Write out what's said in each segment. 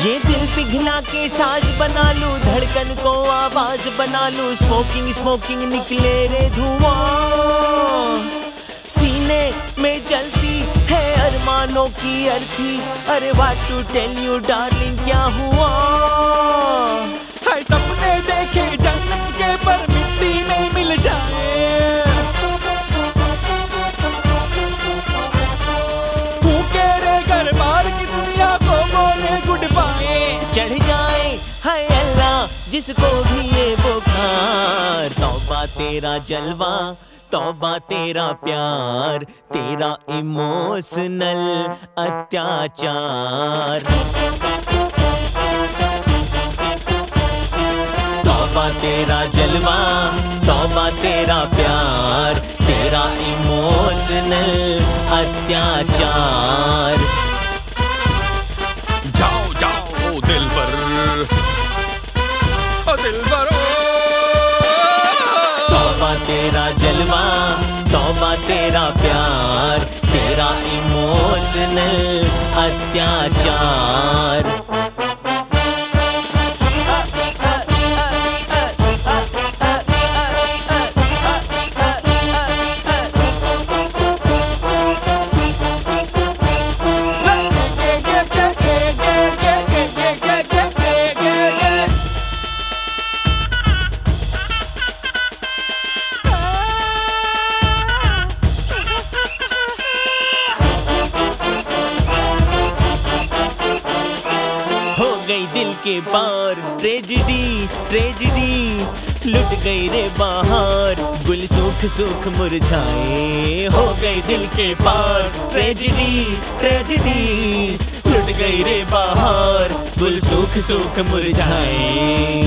ये दिल पिघला के साज बना लूं, धड़कन को आवाज बना लूं, स्मोकिंग स्मोकिंग निकले रे धुआं, सीने में जलती है अरमानों की अर्थी, अरे what to tell you darling क्या हुआ, है सपने देखे जन्नत के पर मिट्टी में मिल जाए, फूके रे घर बार की दुनिया को बोले गुड बाय, चढ़ जाए हाय अल्लाह जिसको भी ये बुखार, तौबा तेरा जलवा, तौबा तेरा प्यार, तेरा इमोशनल अत्याचार, तौबा तेरा जलवा, तौबा तेरा प्यार, तेरा इमोशनल अत्याचार। जाओ जाओ दिलबर, ओ दिलबर, तौबा तेरा जलवा, तौबा तेरा प्यार, तेरा इमोशनल अत्याचार। गई दिल के पार ट्रेजेडी ट्रेजेडी, लुट गई रे बाहर गुल सूख सूख मुरझाए, हो गई दिल के पार ट्रेजेडी ट्रेजेडी, लुट गई रे बाहर गुल सूख सूख मुरझाए।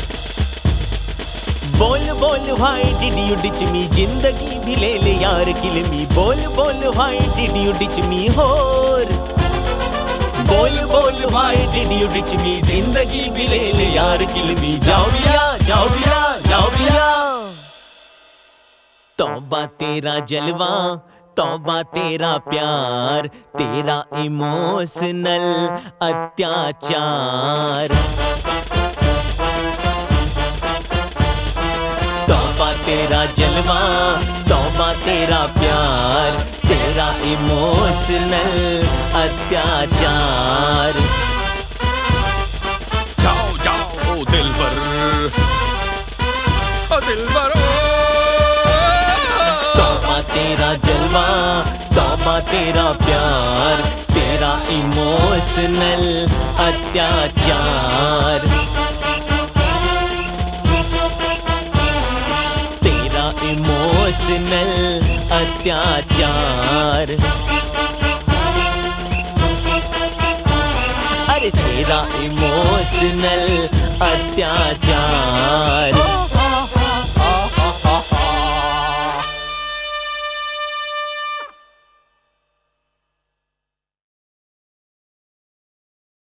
बोल बोल why did you ditch me, जिंदगी भी ले ले यार किल मी, बोल बोल why did you ditch me होर, बोल बोल why did you ditch me, जिंदगी भी ले ले यार किल मी, जाओ भैया जाओ भैया जाओ भैया। तौबा तेरा जलवा, तौबा तेरा प्यार, तेरा इमोशनल अत्याचार, तौबा तेरा जलवा, तौबा तेरा प्यार, तेरा इमोशनल अत्याचार। जाओ जाओ दिलबर, ओ दिलबर, तौबा तेरा जलवा, तौबा तेरा प्यार, तेरा इमोशनल अत्याचार, तेरा इमोशनल अत्याचार, अरे तेरा इमोशनल अत्याचार।